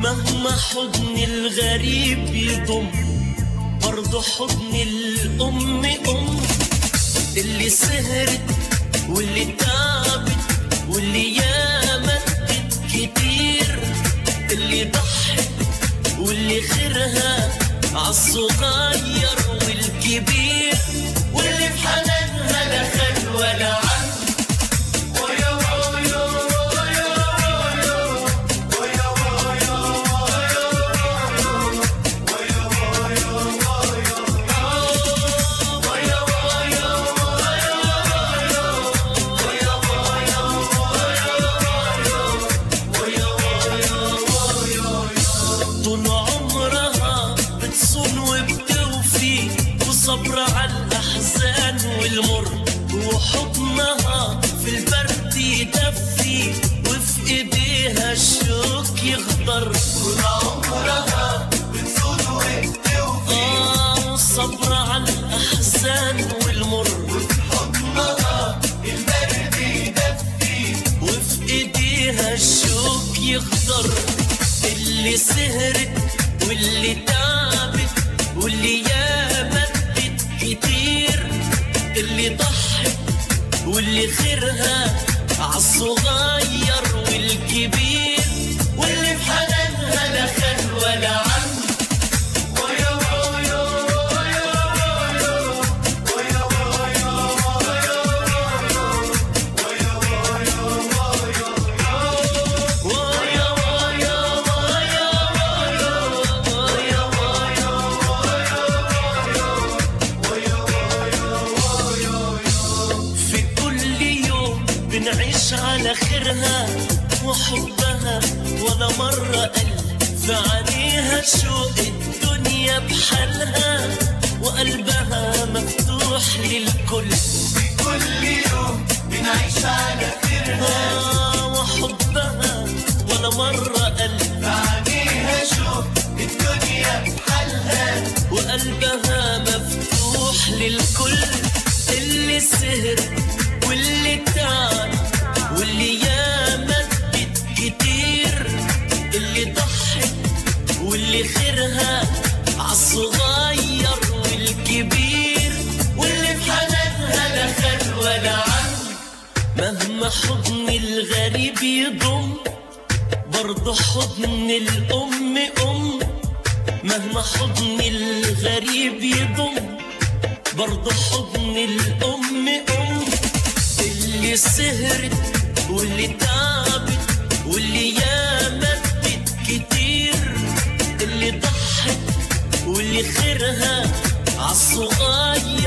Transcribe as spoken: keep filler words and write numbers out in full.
مهما حضن الغريب يضم برضه حضن الأم أم. اللي سهرت واللي تعبت واللي ياما ادت كتير، اللي ضحت واللي خيرها عالصغير والكبير، واللي في حنانها لا خل ولا عم. صبر على الأحزان والمر، وحضنها في البرد يدفي، وفي إيديها الشوك يخضر. طول عمرها بتصون وبتوفي، آه وصبر على الأحزان والمر، وفي حضنها البرد يدفي، وفي إيديها الشوك يخضر. اللي سهرت واللي تعبت واللي ياما كتير، اللي ضحت واللي خيرها عالصغير والكبير، واللي في حنانها لا خل ولا عم. بنعيش على خيرها وحبها، ولا مرة قل في عينيها شوق الدنيا بحالها، وقلبها مفتوح للكل. في كل يوم بنعيش على خيرها آه وحبها، ولا مرة قل في عينيها شوق الدنيا بحالها، وقلبها مفتوح للكل. اللي سهر واللي تعب واللي ياما ادت كتير، اللي ضحت واللي خيرها عالصغير والكبير، واللي في حنانها لا خل ولا عم. مهما حضن الغريب يضم برضه حضن الأم أم. مهما حضن الغريب يضم برضه حضن الأم أم. اللي سهرت واللي تعبت واللي ياما ادت كتير، اللي ضحت واللي خيرها عالصغير